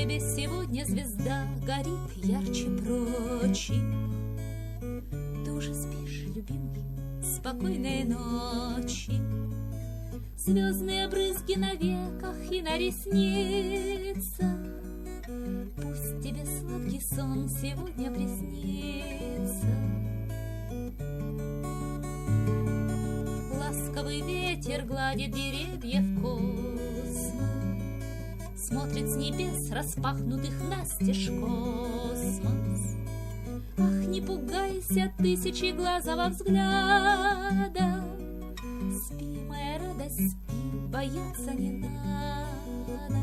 небе сегодня звезда горит ярче прочих. Ты уже спишь, любимый, спокойной ночи. Звездные брызги на веках и на ресницах. Пусть тебе сладкий сон сегодня приснится. Ласковый ветер гладит деревья в космос, смотрит с небес распахнутых настежь космос. Ах, не пугайся тысячеглазого взгляда. Спи, моя радость, спи, бояться не надо.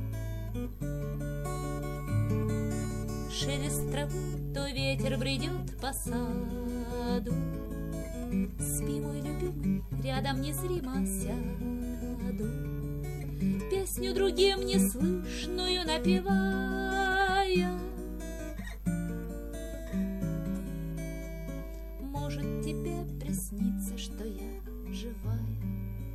Шелест травы, то ветер бредет по саду. Спи, мой любимый, рядом незримо сяду. Песню другим неслышную напевая. Может, тебе приснится, что я живая.